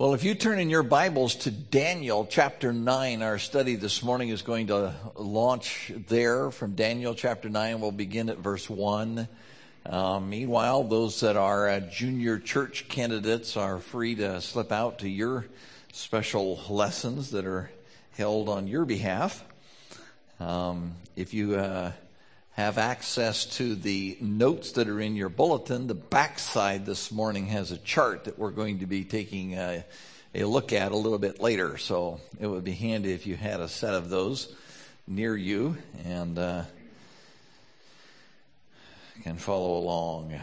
Well, if you turn in your Bibles to Daniel chapter 9, our study this morning is going to launch there from Daniel chapter 9. We'll begin at verse 1. Meanwhile, those that are junior church candidates are free to slip out to your special lessons that are held on your behalf. If you have access to the notes that are in your bulletin, the backside this morning has a chart that we're going to be taking a look at a little bit later. So it would be handy if you had a set of those near you and can follow along.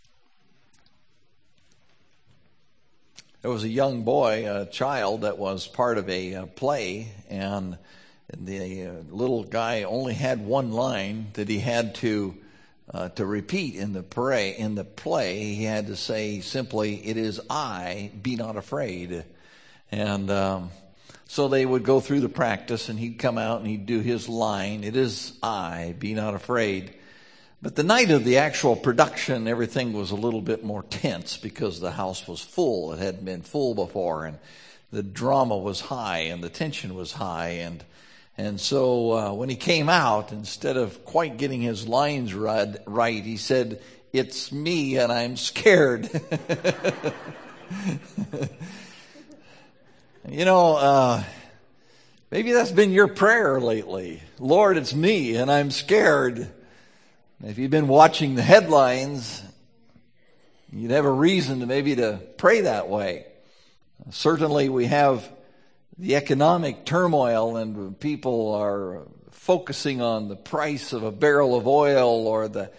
There was a young boy, a child, that was part of a play, and the little guy only had one line that he had to repeat in the play. He had to say simply, "It is I, be not afraid." And so they would go through the practice, and he'd come out and he'd do his line, "It is I, be not afraid." But the night of the actual production, everything was a little bit more tense because the house was full. It hadn't been full before, and the drama was high, and the tension was high, and so when he came out, instead of quite getting his lines right, he said, "It's me and I'm scared." Maybe that's been your prayer lately. "Lord, it's me and I'm scared." If you've been watching the headlines, you'd have a reason to pray that way. Certainly we have the economic turmoil, and people are focusing on the price of a barrel of oil or the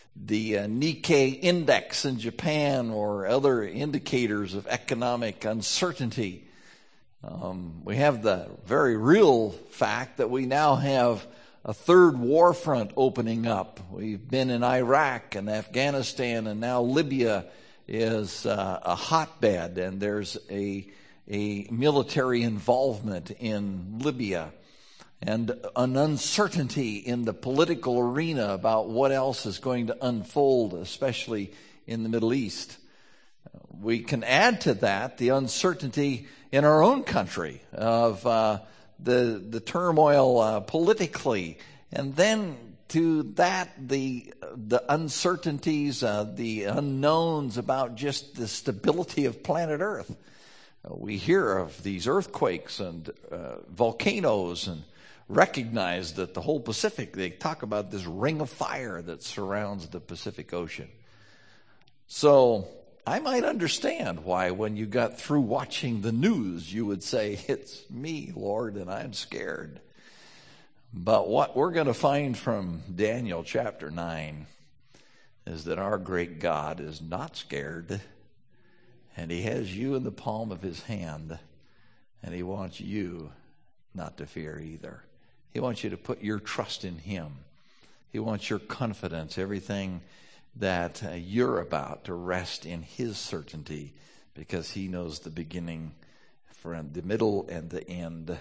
Nikkei index in Japan or other indicators of economic uncertainty. We have the very real fact that we now have a third war front opening up. We've been in Iraq and Afghanistan, and now Libya is a hotbed, and there's a military involvement in Libya, and an uncertainty in the political arena about what else is going to unfold, especially in the Middle East. We can add to that the uncertainty in our own country of the turmoil politically, and then to that the uncertainties, the unknowns about just the stability of planet Earth. We hear of these earthquakes and volcanoes, and recognize that the whole Pacific, they talk about this ring of fire that surrounds the Pacific Ocean. So I might understand why when you got through watching the news, you would say, "It's me, Lord, and I'm scared." But what we're going to find from Daniel chapter 9 is that our great God is not scared, and he has you in the palm of his hand, and he wants you not to fear either. He wants you to put your trust in him. He wants your confidence, everything that you're about, to rest in his certainty, because he knows the beginning from the middle and the end.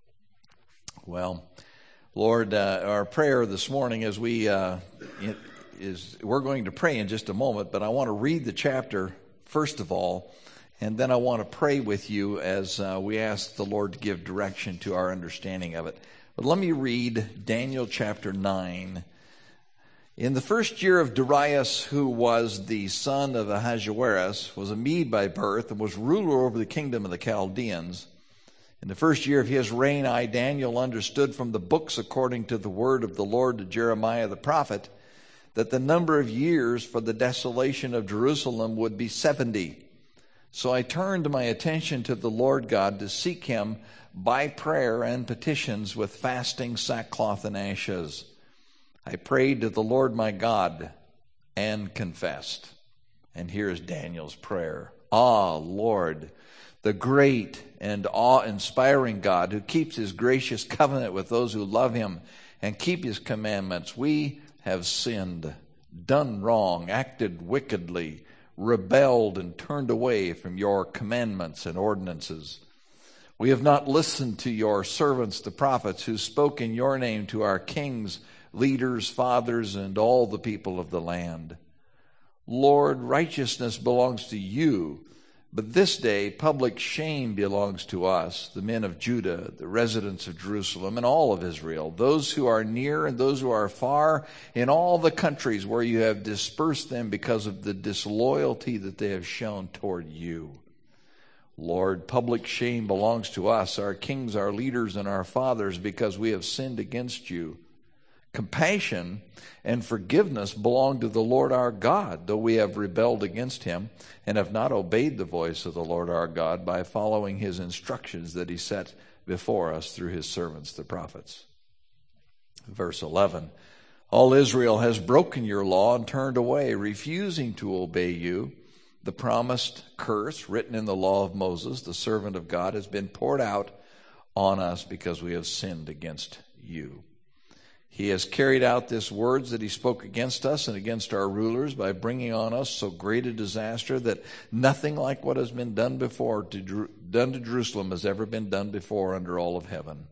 Well, Lord, our prayer this morning as we're going to pray in just a moment, but I want to read the chapter first of all, and then I want to pray with you as we ask the Lord to give direction to our understanding of it. But let me read Daniel chapter 9. In the first year of Darius, who was the son of Ahasuerus, was a Mede by birth, and was ruler over the kingdom of the Chaldeans. In the first year of his reign, I, Daniel, understood from the books according to the word of the Lord to Jeremiah the prophet, that the number of years for the desolation of Jerusalem would be 70. So I turned my attention to the Lord God to seek him by prayer and petitions with fasting, sackcloth, and ashes. I prayed to the Lord my God and confessed. And here's Daniel's prayer. Ah, Lord, the great and awe-inspiring God, who keeps his gracious covenant with those who love him and keep his commandments, we have sinned, done wrong, acted wickedly, rebelled, and turned away from your commandments and ordinances. We have not listened to your servants, the prophets, who spoke in your name to our kings, leaders, fathers, and all the people of the land. Lord, righteousness belongs to you, But this day public shame belongs to us, the men of Judah, the residents of Jerusalem, and all of Israel, those who are near and those who are far, in all the countries where you have dispersed them because of the disloyalty that they have shown toward you. Lord, public shame belongs to us, our kings, our leaders, and our fathers, because we have sinned against you. Compassion and forgiveness belong to the Lord our God, though we have rebelled against him and have not obeyed the voice of the Lord our God by following his instructions that he set before us through his servants, the prophets. Verse 11, all Israel has broken your law and turned away, refusing to obey you. The promised curse written in the law of Moses, the servant of God, has been poured out on us because we have sinned against you. He has carried out this words that he spoke against us and against our rulers by bringing on us so great a disaster that nothing like what has been done to Jerusalem has ever been done before under all of heaven.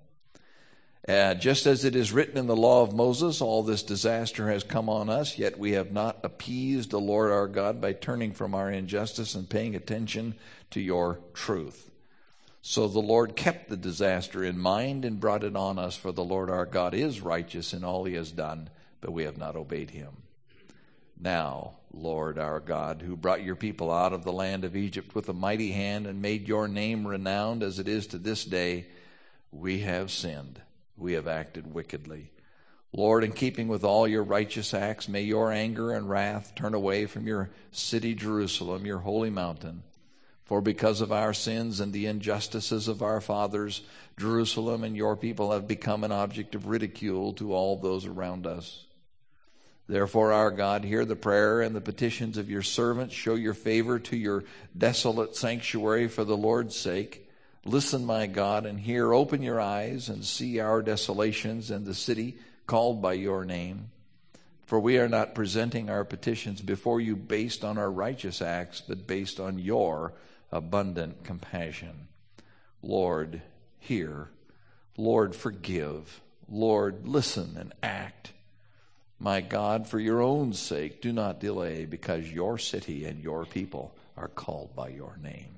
Just as it is written in the law of Moses, all this disaster has come on us, yet we have not appeased the Lord our God by turning from our injustice and paying attention to your truth. So the Lord kept the disaster in mind and brought it on us, for the Lord our God is righteous in all he has done, but we have not obeyed him. Now, Lord our God, who brought your people out of the land of Egypt with a mighty hand and made your name renowned as it is to this day, we have sinned. We have acted wickedly. Lord, in keeping with all your righteous acts, may your anger and wrath turn away from your city Jerusalem, your holy mountain. For because of our sins and the injustices of our fathers, Jerusalem and your people have become an object of ridicule to all those around us. Therefore, our God, hear the prayer and the petitions of your servants. Show your favor to your desolate sanctuary for the Lord's sake. Listen, my God, and hear. Open your eyes and see our desolations and the city called by your name. For we are not presenting our petitions before you based on our righteous acts, but based on your abundant compassion. Lord, hear. Lord, forgive. Lord, listen and act. My God, for your own sake, do not delay, because your city and your people are called by your name.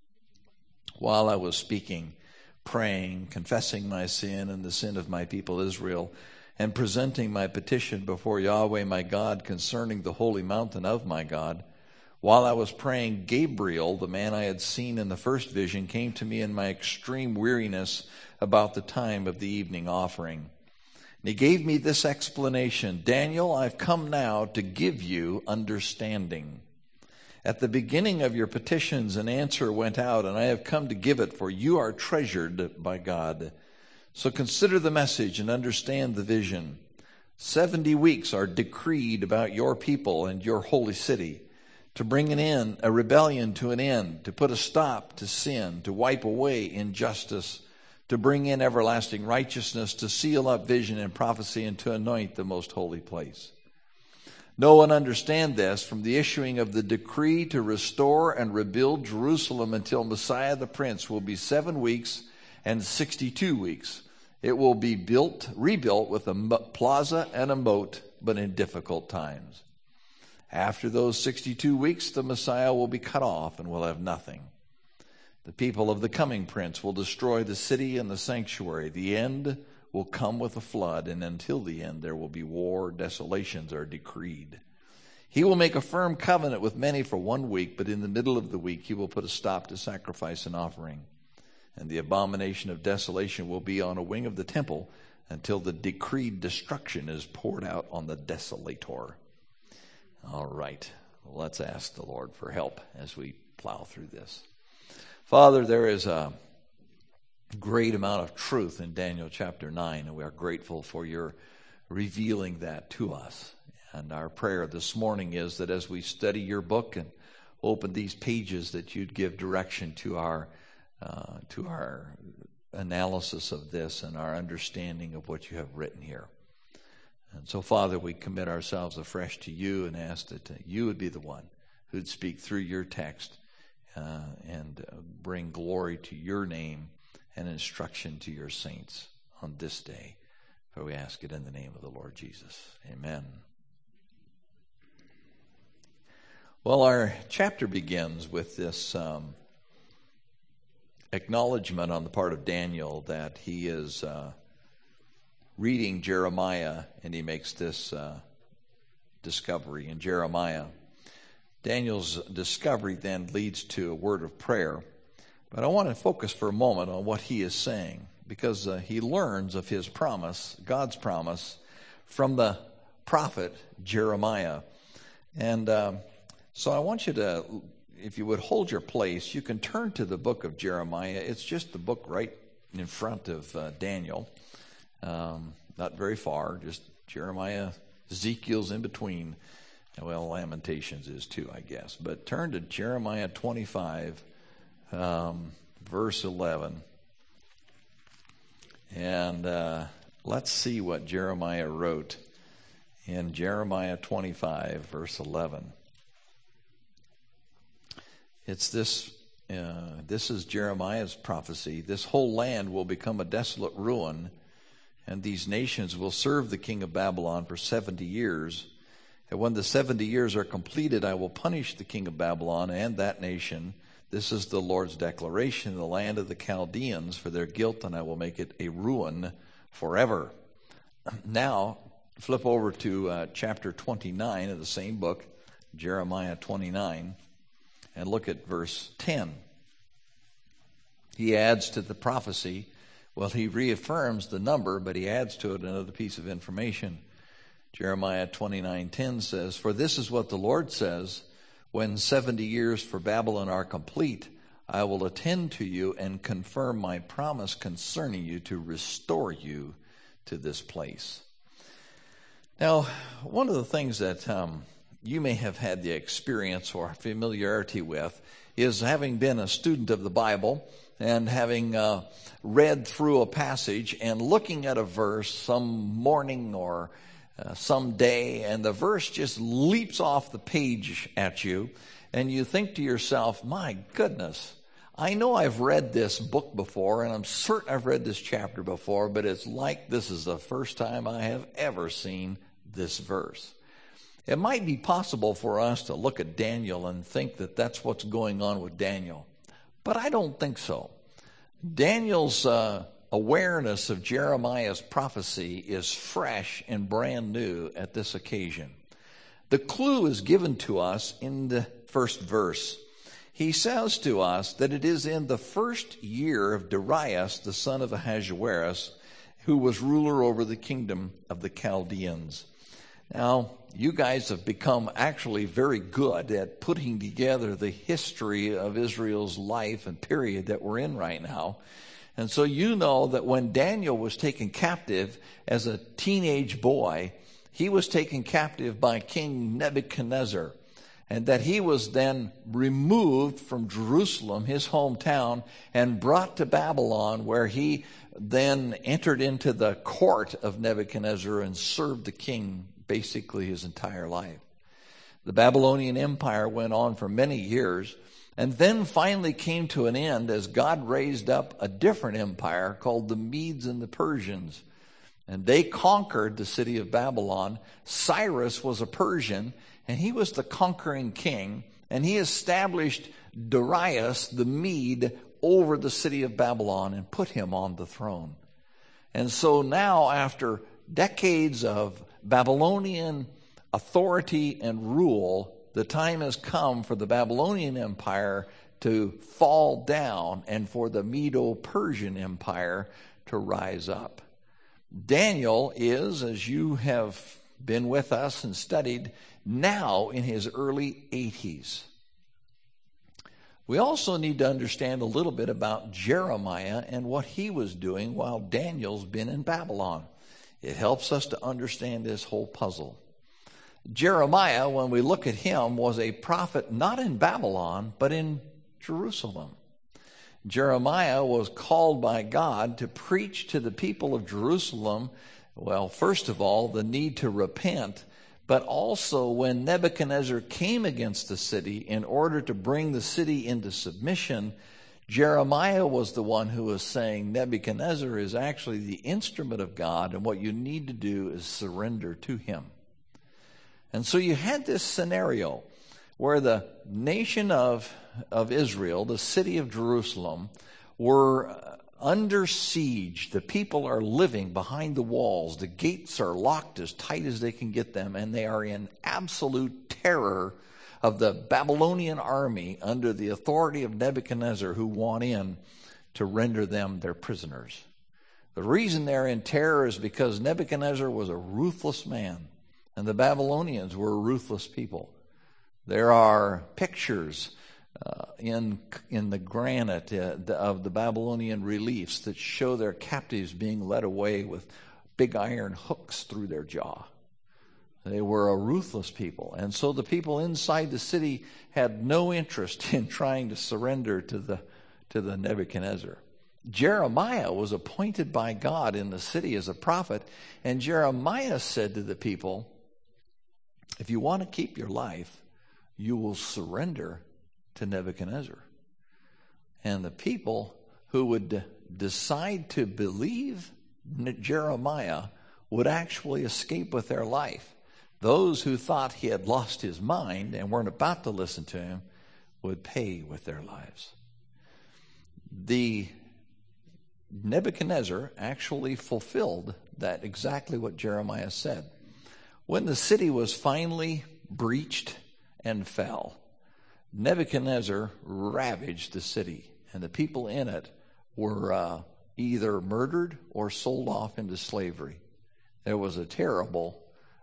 While I was speaking, praying, confessing my sin and the sin of my people Israel, and presenting my petition before Yahweh my God concerning the holy mountain of my God, while I was praying, Gabriel, the man I had seen in the first vision, came to me in my extreme weariness about the time of the evening offering. And he gave me this explanation: Daniel, I've come now to give you understanding. At the beginning of your petitions an answer went out, and I have come to give it, for you are treasured by God. So consider the message and understand the vision. 70 weeks are decreed about your people and your holy city, to bring a rebellion to an end, to put a stop to sin, to wipe away injustice, to bring in everlasting righteousness, to seal up vision and prophecy, and to anoint the most holy place. Know and understand this: from the issuing of the decree to restore and rebuild Jerusalem until Messiah the Prince will be 7 weeks and 62 weeks. It will be rebuilt with a plaza and a moat, but in difficult times. After those 62 weeks, the Messiah will be cut off and will have nothing. The people of the coming prince will destroy the city and the sanctuary. The end will come with a flood, and until the end there will be war. Desolations are decreed. He will make a firm covenant with many for 1 week, but in the middle of the week he will put a stop to sacrifice and offering. And the abomination of desolation will be on a wing of the temple until the decreed destruction is poured out on the desolator. All right, let's ask the Lord for help as we plow through this. Father, there is a great amount of truth in Daniel chapter 9, and we are grateful for your revealing that to us. And our prayer this morning is that as we study your book and open these pages, that you'd give direction to our analysis of this and our understanding of what you have written here. And so, Father, we commit ourselves afresh to you and ask that you would be the one who'd speak through your text and bring glory to your name and instruction to your saints on this day. For we ask it in the name of the Lord Jesus. Amen. Well, our chapter begins with this acknowledgement on the part of Daniel that he is reading Jeremiah, and he makes this discovery in Jeremiah. Daniel's discovery then leads to a word of prayer. But I want to focus for a moment on what he is saying, because he learns of his promise, God's promise, from the prophet Jeremiah. And so I want you to, if you would hold your place, you can turn to the book of Jeremiah. It's just the book right in front of Daniel. Not very far, just Jeremiah, Ezekiel's in between. Well, Lamentations is too, I guess. But turn to Jeremiah 25, verse 11. And let's see what Jeremiah wrote in Jeremiah 25, verse 11. It's this is Jeremiah's prophecy. This whole land will become a desolate ruin, and these nations will serve the king of Babylon for 70 years. And when the 70 years are completed, I will punish the king of Babylon and that nation. This is the Lord's declaration in the land of the Chaldeans for their guilt, and I will make it a ruin forever. Now, flip over to chapter 29 of the same book, Jeremiah 29, and look at verse 10. He adds to the prophecy. Well, he reaffirms the number, but he adds to it another piece of information. Jeremiah 29:10 says, "For this is what the Lord says, when 70 years for Babylon are complete, I will attend to you and confirm my promise concerning you to restore you to this place." Now, one of the things that you may have had the experience or familiarity with is having been a student of the Bible and having read through a passage and looking at a verse some morning or some day, and the verse just leaps off the page at you, and you think to yourself, my goodness, I know I've read this book before, and I'm certain I've read this chapter before, but it's like this is the first time I have ever seen this verse. It might be possible for us to look at Daniel and think that that's what's going on with Daniel, but I don't think so. Daniel's awareness of Jeremiah's prophecy is fresh and brand new at this occasion. The clue is given to us in the first verse. He says to us that it is in the first year of Darius, the son of Ahasuerus, who was ruler over the kingdom of the Chaldeans. Now, you guys have become actually very good at putting together the history of Israel's life and period that we're in right now. And so you know that when Daniel was taken captive as a teenage boy, he was taken captive by King Nebuchadnezzar, and that he was then removed from Jerusalem, his hometown, and brought to Babylon, where he then entered into the court of Nebuchadnezzar and served the king basically his entire life. The Babylonian Empire went on for many years, and then finally came to an end as God raised up a different empire called the Medes and the Persians. And they conquered the city of Babylon. Cyrus was a Persian, and he was the conquering king, and he established Darius the Mede over the city of Babylon and put him on the throne. And so now, after decades of Babylonian authority and rule, the time has come for the Babylonian Empire to fall down and for the Medo-Persian Empire to rise up. Daniel is, as you have been with us and studied, now in his early 80s. We also need to understand a little bit about Jeremiah and what he was doing while Daniel's been in Babylon. It helps us to understand this whole puzzle. Jeremiah, when we look at him, was a prophet not in Babylon, but in Jerusalem. Jeremiah was called by God to preach to the people of Jerusalem, well, first of all, the need to repent, but also when Nebuchadnezzar came against the city in order to bring the city into submission, Jeremiah was the one who was saying Nebuchadnezzar is actually the instrument of God, and what you need to do is surrender to him. And so you had this scenario where the nation of Israel, the city of Jerusalem, were under siege. The people are living behind the walls. The gates are locked as tight as they can get them, and they are in absolute terror of the Babylonian army under the authority of Nebuchadnezzar, who want in to render them their prisoners. The reason they're in terror is because Nebuchadnezzar was a ruthless man, and the Babylonians were a ruthless people. There are pictures in the granite of the Babylonian reliefs that show their captives being led away with big iron hooks through their jaw. They were a ruthless people. And so the people inside the city had no interest in trying to surrender to the Nebuchadnezzar. Jeremiah was appointed by God in the city as a prophet, and Jeremiah said to the people, if you want to keep your life, you will surrender to Nebuchadnezzar. And the people who would decide to believe Jeremiah would actually escape with their life. Those who thought he had lost his mind and weren't about to listen to him would pay with their lives. The Nebuchadnezzar actually fulfilled that, exactly what Jeremiah said. When the city was finally breached and fell, Nebuchadnezzar ravaged the city, and the people in it were either murdered or sold off into slavery. There was a terrible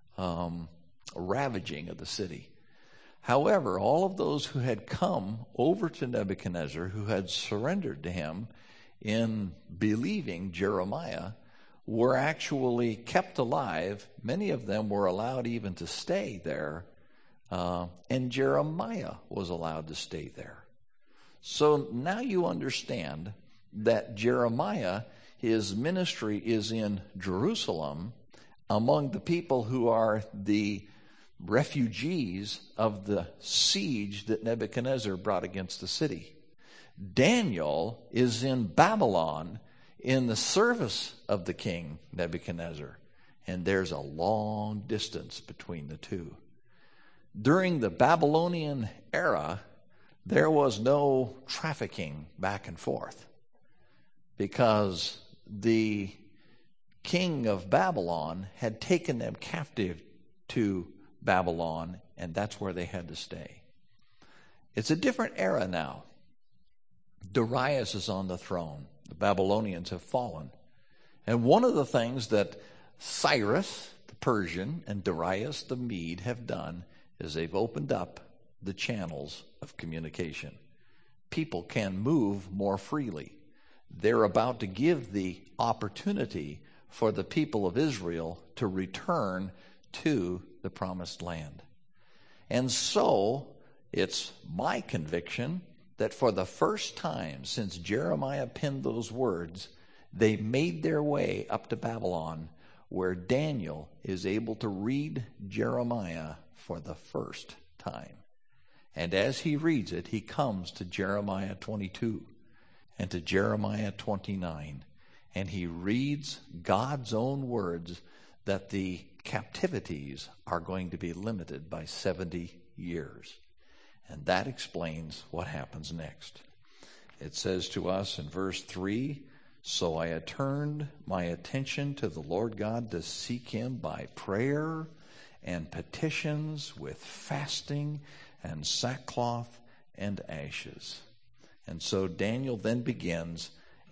ravaging of the city. However, all of those who had come over to Nebuchadnezzar, who had surrendered to him in believing Jeremiah, were actually kept alive. Many of them were allowed even to stay there, and Jeremiah was allowed to stay there. So now you understand that Jeremiah, his ministry is in Jerusalem among the people who are the refugees of the siege that Nebuchadnezzar brought against the city. Daniel is in Babylon in the service of the king Nebuchadnezzar, and there's a long distance between the two. During the Babylonian era, there was no trafficking back and forth because the king of Babylon had taken them captive to Babylon, and that's where they had to stay. It's a different era now. Darius is on the throne. The Babylonians have fallen. And one of the things that Cyrus, the Persian, and Darius, the Mede, have done is they've opened up the channels of communication. People can move more freely. They're about to give the opportunity for the people of Israel to return to the promised land. And so it's my conviction that for the first time since Jeremiah penned those words, they made their way up to Babylon, where Daniel is able to read Jeremiah for the first time. And as he reads it, he comes to Jeremiah 22 and to Jeremiah 29, and he reads God's own words that the captivities are going to be limited by 70 years. And that explains what happens next. It says to us in verse 3, so I turned my attention to the Lord God to seek him by prayer and petitions with fasting and sackcloth and ashes. And so Daniel then begins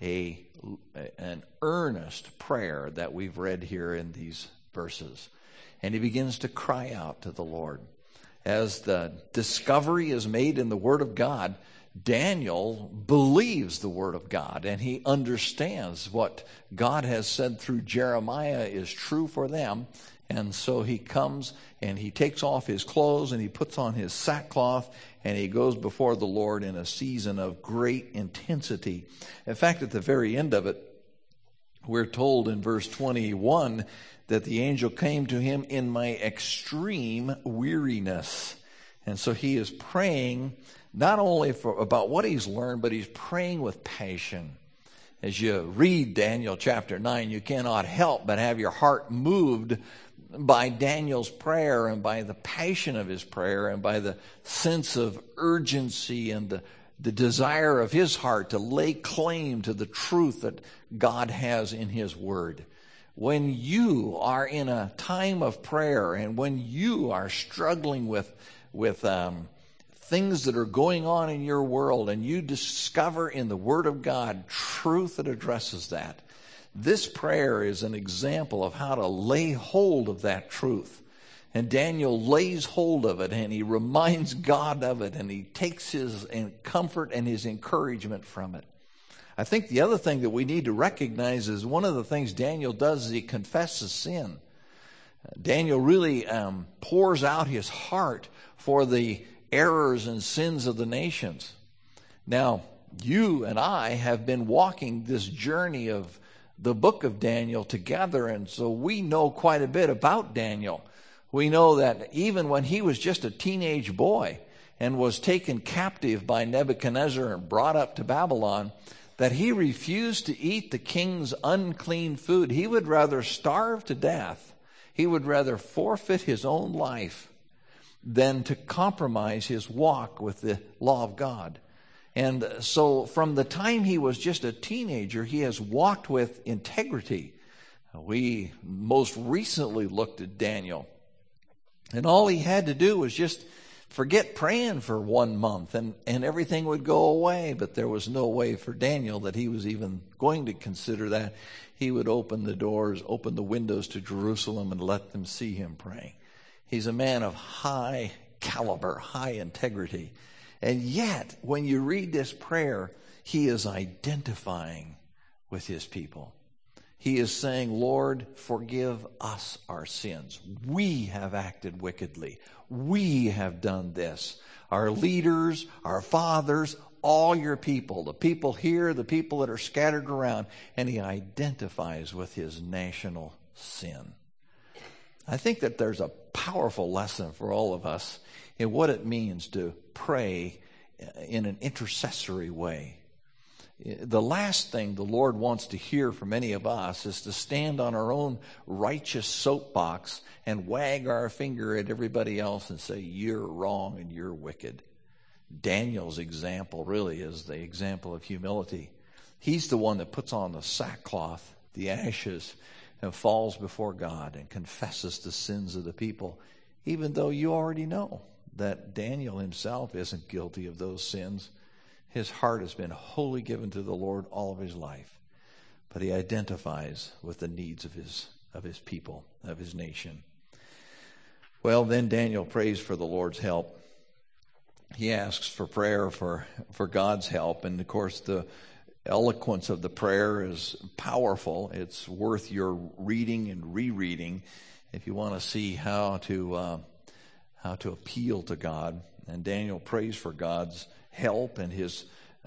an earnest prayer that we've read here in these verses. And he begins to cry out to the Lord. As the discovery is made in the Word of God, Daniel believes the Word of God, and he understands what God has said through Jeremiah is true for them. And so he comes and he takes off his clothes and he puts on his sackcloth and he goes before the Lord in a season of great intensity. In fact, at the very end of it, we're told in verse 21 that the angel came to him in my extreme weariness. And so he is praying not only about what he's learned, but he's praying with passion. As you read Daniel chapter 9, you cannot help but have your heart moved by Daniel's prayer and by the passion of his prayer and by the sense of urgency and the desire of his heart to lay claim to the truth that God has in his word. When you are in a time of prayer and when you are struggling with things that are going on in your world and you discover in the Word of God truth that addresses that, this prayer is an example of how to lay hold of that truth. And Daniel lays hold of it and he reminds God of it and he takes his comfort and his encouragement from it. I think the other thing that we need to recognize is one of the things Daniel does is he confesses sin. Daniel really pours out his heart for the errors and sins of the nations. Now, you and I have been walking this journey of the book of Daniel together, and so we know quite a bit about Daniel. We know that even when he was just a teenage boy and was taken captive by Nebuchadnezzar and brought up to Babylon, that he refused to eat the king's unclean food. He would rather starve to death. He would rather forfeit his own life than to compromise his walk with the law of God. And so from the time he was just a teenager, he has walked with integrity. We most recently looked at Daniel. And all he had to do was just forget praying for 1 month and everything would go away. But there was no way for Daniel that he was even going to consider that. He would open the doors, open the windows to Jerusalem and let them see him praying. He's a man of high caliber, high integrity. And yet, when you read this prayer, he is identifying with his people. He is saying, Lord, forgive us our sins. We have acted wickedly. We have done this. Our leaders, our fathers, all your people, the people here, the people that are scattered around. And he identifies with his national sin. I think that there's a powerful lesson for all of us in what it means to pray in an intercessory way. The last thing the Lord wants to hear from any of us is to stand on our own righteous soapbox and wag our finger at everybody else and say, you're wrong and you're wicked. Daniel's example really is the example of humility. He's the one that puts on the sackcloth, the ashes, and falls before God and confesses the sins of the people, even though you already know that Daniel himself isn't guilty of those sins. His heart has been wholly given to the Lord all of his life. But he identifies with the needs of his people, of his nation. Well, then Daniel prays for the Lord's help. He asks for prayer for God's help. And of course, the eloquence of the prayer is powerful. It's worth your reading and rereading if you want to see how to appeal to God. And Daniel prays for God's help, and his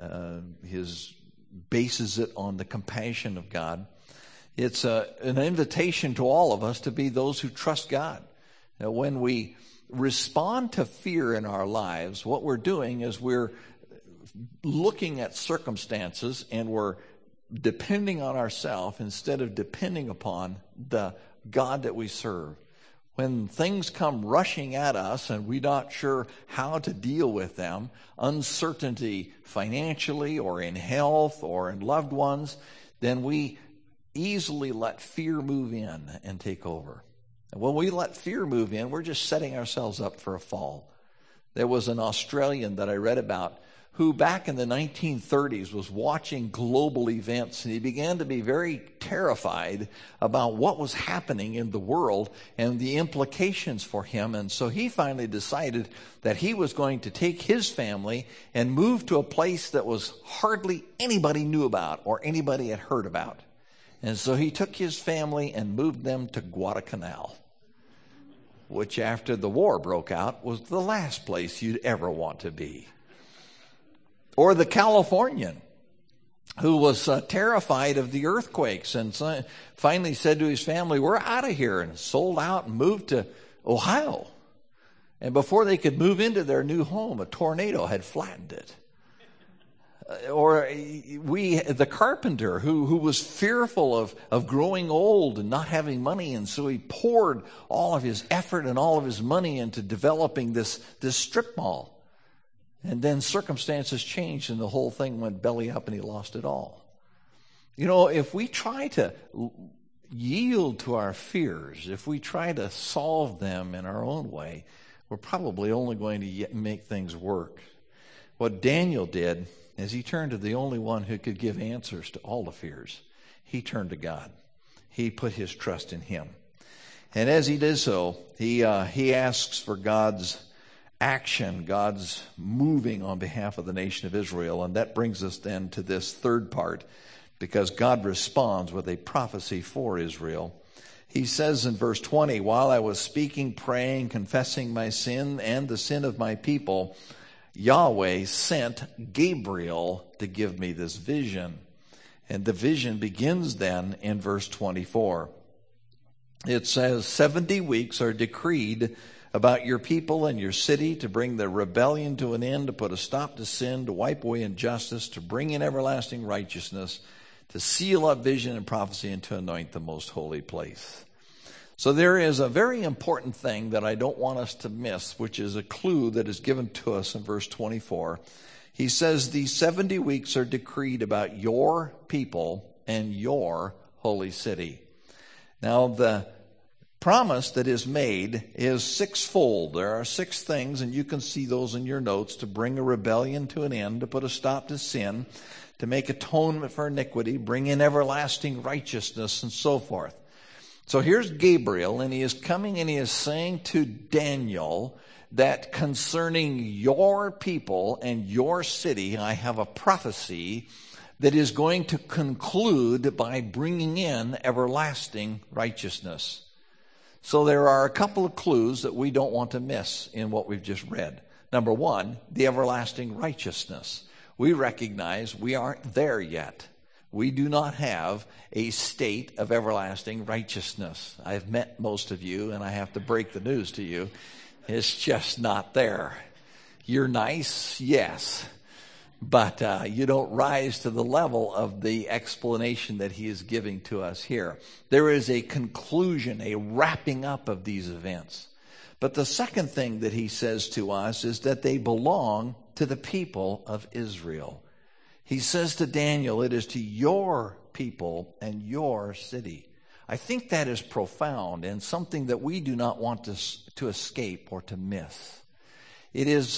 bases it on the compassion of God. It's an invitation to all of us to be those who trust God. Now, when we respond to fear in our lives, what we're doing is we're looking at circumstances and we're depending on ourselves instead of depending upon the God that we serve. When things come rushing at us and we're not sure how to deal with them, uncertainty financially or in health or in loved ones, then we easily let fear move in and take over. And when we let fear move in, we're just setting ourselves up for a fall. There was an Australian that I read about who back in the 1930s was watching global events, and he began to be very terrified about what was happening in the world and the implications for him. And so he finally decided that he was going to take his family and move to a place that was hardly anybody knew about or anybody had heard about. And so he took his family and moved them to Guadalcanal, which after the war broke out was the last place you'd ever want to be. Or the Californian who was terrified of the earthquakes and finally said to his family, we're out of here, and sold out and moved to Ohio. And before they could move into their new home, a tornado had flattened it. Or the carpenter who was fearful of growing old and not having money, and so he poured all of his effort and all of his money into developing this strip mall. And then circumstances changed and the whole thing went belly up and he lost it all. You know, if we try to yield to our fears, if we try to solve them in our own way, we're probably only going to make things work. What Daniel did is he turned to the only one who could give answers to all the fears. He turned to God. He put his trust in him. And as he did so, he asks for God's action, God's moving on behalf of the nation of Israel. And that brings us then to this third part, because God responds with a prophecy for Israel. He says in verse 20, while I was speaking, praying, confessing my sin and the sin of my people, Yahweh sent Gabriel to give me this vision. And the vision begins then in verse 24. It says, 70 weeks are decreed about your people and your city to bring the rebellion to an end, to put a stop to sin, to wipe away injustice, to bring in everlasting righteousness, to seal up vision and prophecy, and to anoint the most holy place. So there is a very important thing that I don't want us to miss, which is a clue that is given to us in verse 24. He says, these 70 weeks are decreed about your people and your holy city. Now, the promise that is made is sixfold. There are 6 things, and you can see those in your notes: to bring a rebellion to an end, to put a stop to sin, to make atonement for iniquity, bring in everlasting righteousness, and so forth. So here's Gabriel, and he is coming and he is saying to Daniel that concerning your people and your city, I have a prophecy that is going to conclude by bringing in everlasting righteousness. So there are a couple of clues that we don't want to miss in what we've just read. Number 1, the everlasting righteousness. We recognize we aren't there yet. We do not have a state of everlasting righteousness. I've met most of you, and I have to break the news to you. It's just not there. You're nice, yes, but you don't rise to the level of the explanation that he is giving to us here. There is a conclusion, a wrapping up of these events. But the second thing that he says to us is that they belong to the people of Israel. He says to Daniel, it is to your people and your city. I think that is profound and something that we do not want to escape or to miss. It is,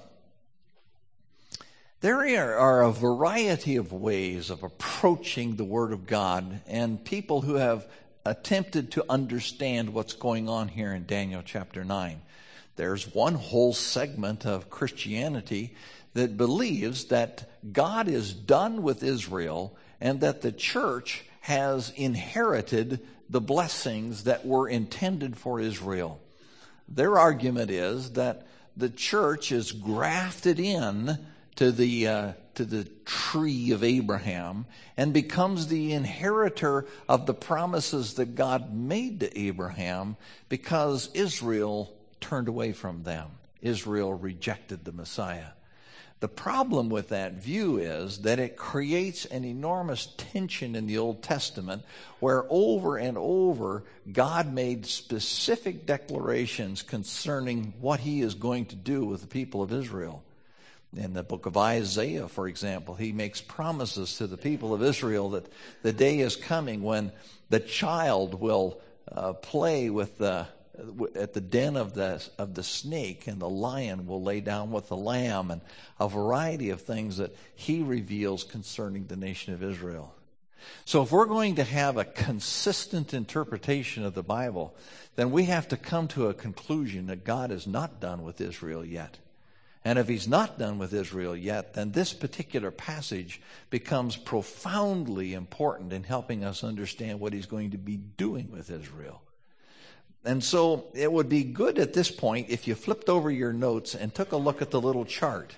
there are a variety of ways of approaching the Word of God, and people who have attempted to understand what's going on here in Daniel chapter 9. There's one whole segment of Christianity that believes that God is done with Israel and that the church has inherited the blessings that were intended for Israel. Their argument is that the church is grafted in to the tree of Abraham and becomes the inheritor of the promises that God made to Abraham because Israel turned away from them. Israel rejected the Messiah. The problem with that view is that it creates an enormous tension in the Old Testament where over and over God made specific declarations concerning what he is going to do with the people of Israel. In the book of Isaiah, for example, he makes promises to the people of Israel that the day is coming when the child will play at the den of the snake, and the lion will lay down with the lamb, and a variety of things that he reveals concerning the nation of Israel. So if we're going to have a consistent interpretation of the Bible, then we have to come to a conclusion that God is not done with Israel yet. And if he's not done with Israel yet, then this particular passage becomes profoundly important in helping us understand what he's going to be doing with Israel. And so it would be good at this point if you flipped over your notes and took a look at the little chart.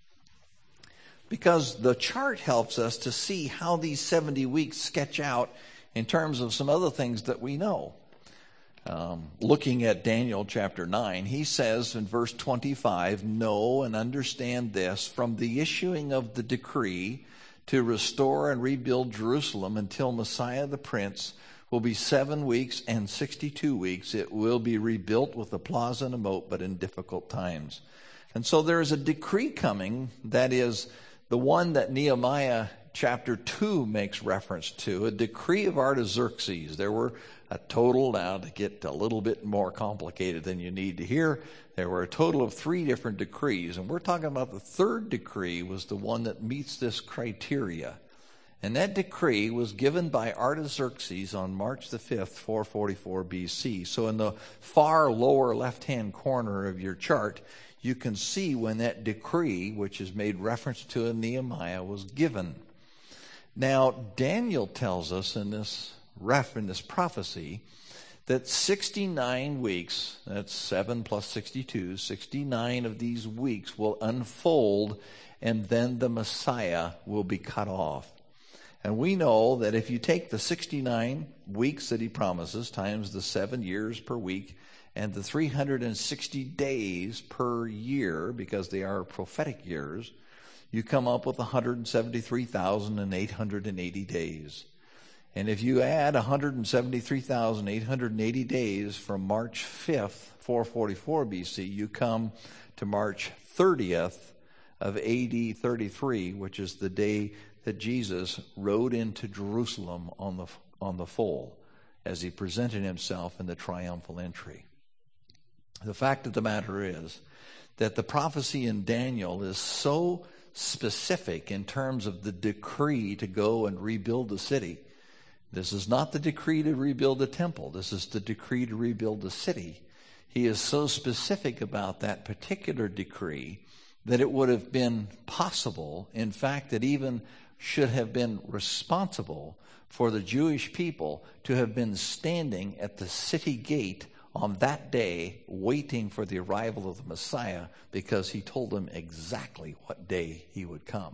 Because the chart helps us to see how these 70 weeks sketch out in terms of some other things that we know. Looking at Daniel chapter 9, he says in verse 25, know and understand this, from the issuing of the decree to restore and rebuild Jerusalem until Messiah the Prince will be 7 weeks and 62 weeks. It will be rebuilt with a plaza and a moat, but in difficult times. And so there is a decree coming that is the one that Nehemiah chapter 2 makes reference to, a decree of Artaxerxes. There were a total, now to get a little bit more complicated than you need to hear, there were a total of 3 different decrees. And we're talking about the third decree was the one that meets this criteria. And that decree was given by Artaxerxes on March the 5th, 444 BC. So in the far lower left-hand corner of your chart, you can see when that decree, which is made reference to in Nehemiah, was given. Now, Daniel tells us in this prophecy that 69 weeks, that's 7 plus 62, 69 of these weeks will unfold, and then the Messiah will be cut off. And we know that if you take the 69 weeks that he promises times the 7 years per week and the 360 days per year, because they are prophetic years, you come up with 173,880 days. And if you add 173,880 days from March 5th, 444 BC, you come to March 30th of AD 33, which is the day that Jesus rode into Jerusalem on the foal as he presented himself in the triumphal entry. The fact of the matter is that the prophecy in Daniel is so specific in terms of the decree to go and rebuild the city. This is not the decree to rebuild the temple. This is the decree to rebuild the city. He is so specific about that particular decree that it would have been possible, in fact, that even should have been responsible for the Jewish people to have been standing at the city gate on that day waiting for the arrival of the Messiah, because he told them exactly what day he would come.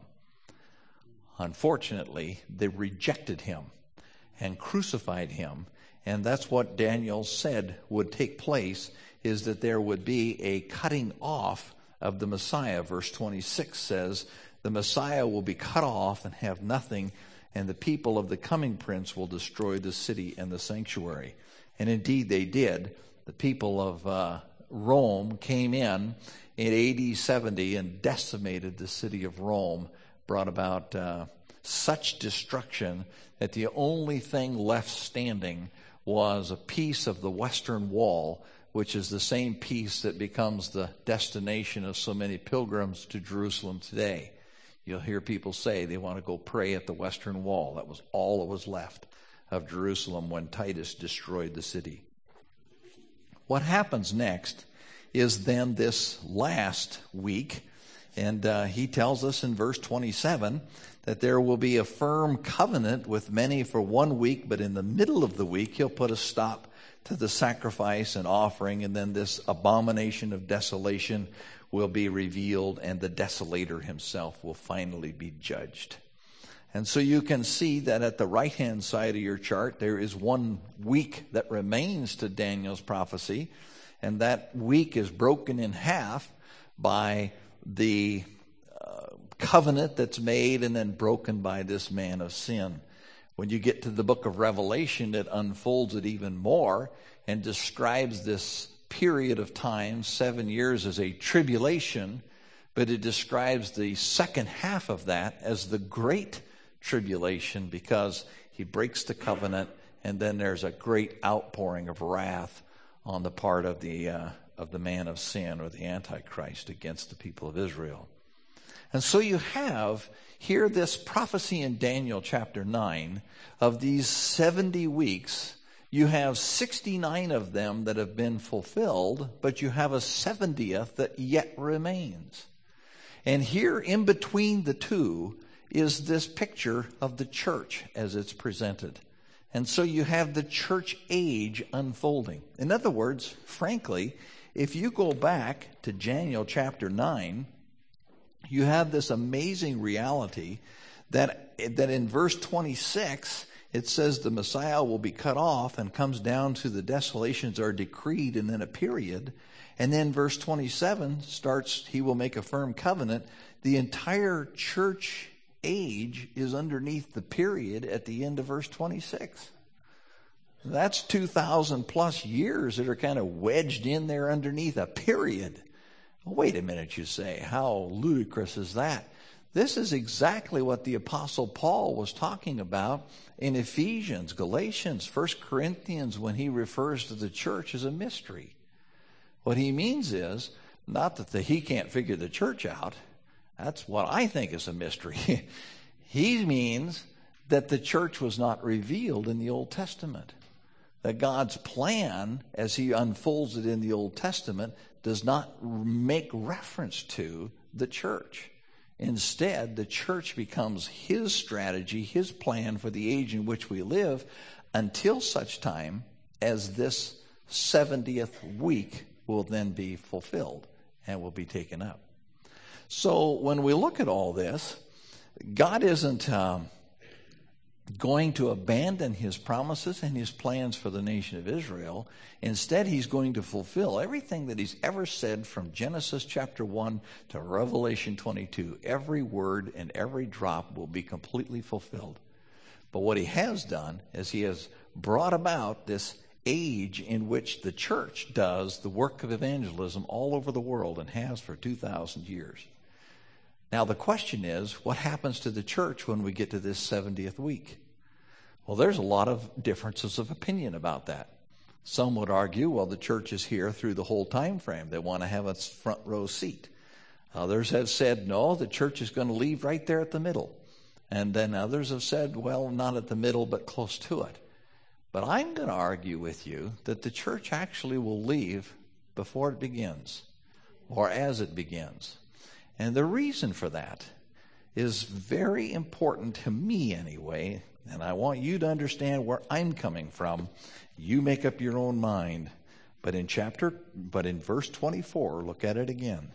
Unfortunately, they rejected him and crucified him, and that's what Daniel said would take place, is that there would be a cutting off of the Messiah. Verse 26 says, the Messiah will be cut off and have nothing, and the people of the coming prince will destroy the city and the sanctuary. And indeed they did. The people of Rome came in AD 70 and decimated the city of Rome, brought about such destruction that the only thing left standing was a piece of the western wall, which is the same piece that becomes the destination of so many pilgrims to Jerusalem today. You'll hear people say they want to go pray at the western wall. That was all that was left of Jerusalem when Titus destroyed the city. What happens next is then this last week, and he tells us in verse 27 that there will be a firm covenant with many for 1 week, but in the middle of the week he'll put a stop to the sacrifice and offering, and then this abomination of desolation will be revealed, and the desolator himself will finally be judged. And so you can see that at the right-hand side of your chart, there is 1 week that remains to Daniel's prophecy, and that week is broken in half by the covenant that's made and then broken by this man of sin. When you get to the book of Revelation, it unfolds it even more and describes this period of time, 7 years, as a tribulation, but it describes the second half of that as the great tribulation, because he breaks the covenant, and then there's a great outpouring of wrath on the part of the man of sin, or the Antichrist, against the people of Israel. And so you have here this prophecy in Daniel chapter 9 of these 70 weeks. You have 69 of them that have been fulfilled, but you have a 70th that yet remains. And here in between the two is this picture of the church as it's presented. And so you have the church age unfolding. In other words, frankly, if you go back to Daniel chapter 9, you have this amazing reality that in verse 26, it says the Messiah will be cut off and comes down to the desolations are decreed, and then a period. And then verse 27 starts, he will make a firm covenant. The entire church age is underneath the period at the end of verse 26. That's 2,000 plus years that are kind of wedged in there underneath a period Well, wait a minute, you say. How ludicrous is that? This is exactly what the Apostle Paul was talking about in Ephesians, Galatians, 1 Corinthians, when he refers to the church as a mystery. What he means is not that he can't figure the church out. That's what I think is a mystery. He means that the church was not revealed in the Old Testament. That God's plan, as he unfolds it in the Old Testament, does not make reference to the church. Instead, the church becomes his strategy, his plan for the age in which we live, until such time as this 70th week will then be fulfilled and will be taken up. So when we look at all this, God isn't going to abandon his promises and his plans for the nation of Israel. Instead, he's going to fulfill everything that he's ever said from Genesis chapter 1 to Revelation 22. Every word and every drop will be completely fulfilled. But what he has done is he has brought about this age in which the church does the work of evangelism all over the world and has for 2,000 years. Now the question is, what happens to the church when we get to this 70th week? Well, there's a lot of differences of opinion about that. Some would argue, well, the church is here through the whole time frame. They want to have its front row seat. Others have said, no, the church is going to leave right there at the middle. And then others have said, well, not at the middle, but close to it. But I'm going to argue with you that the church actually will leave before it begins, or as it begins. And the reason for that is very important to me anyway, and I want you to understand where I'm coming from. You make up your own mind. But in verse 24, look at it again.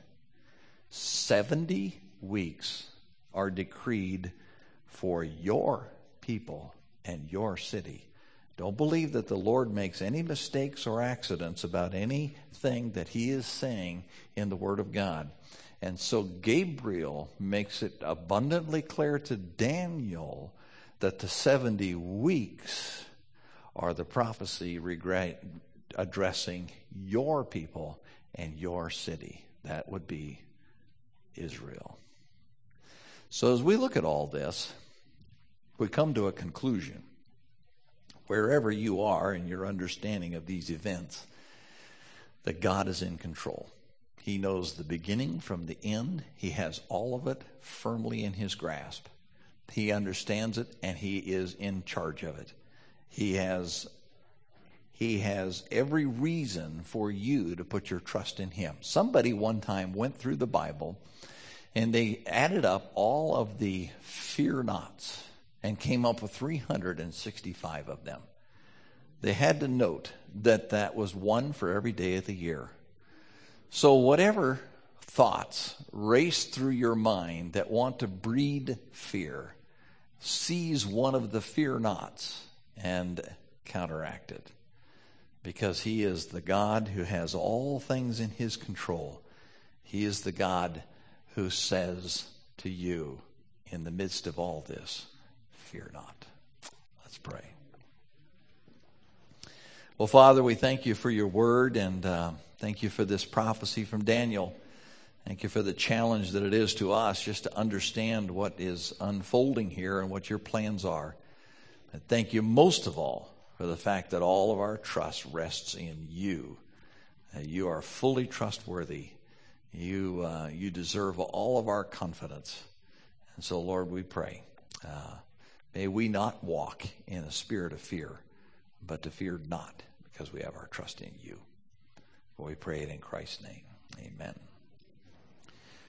70 weeks are decreed for your people and your city. Don't believe that the Lord makes any mistakes or accidents about anything that he is saying in the Word of God. And so Gabriel makes it abundantly clear to Daniel that the 70 weeks are the prophecy addressing your people and your city. That would be Israel. So as we look at all this, we come to a conclusion. Wherever you are in your understanding of these events, that God is in control. He knows the beginning from the end. He has all of it firmly in his grasp. He understands it, and he is in charge of it. He has every reason for you to put your trust in him. Somebody one time went through the Bible, and they added up all of the fear nots and came up with 365 of them. They had to note that that was one for every day of the year. So whatever thoughts race through your mind that want to breed fear, seize one of the fear nots and counteract it. Because he is the God who has all things in his control. He is the God who says to you in the midst of all this, fear not. Let's pray. Well, Father, we thank you for your word, and thank you for this prophecy from Daniel. Thank you for the challenge that it is to us just to understand what is unfolding here and what your plans are. And thank you most of all for the fact that all of our trust rests in you. You are fully trustworthy. You deserve all of our confidence. And so, Lord, we pray, may we not walk in a spirit of fear, but to fear not, because we have our trust in you. We pray it in Christ's name. Amen.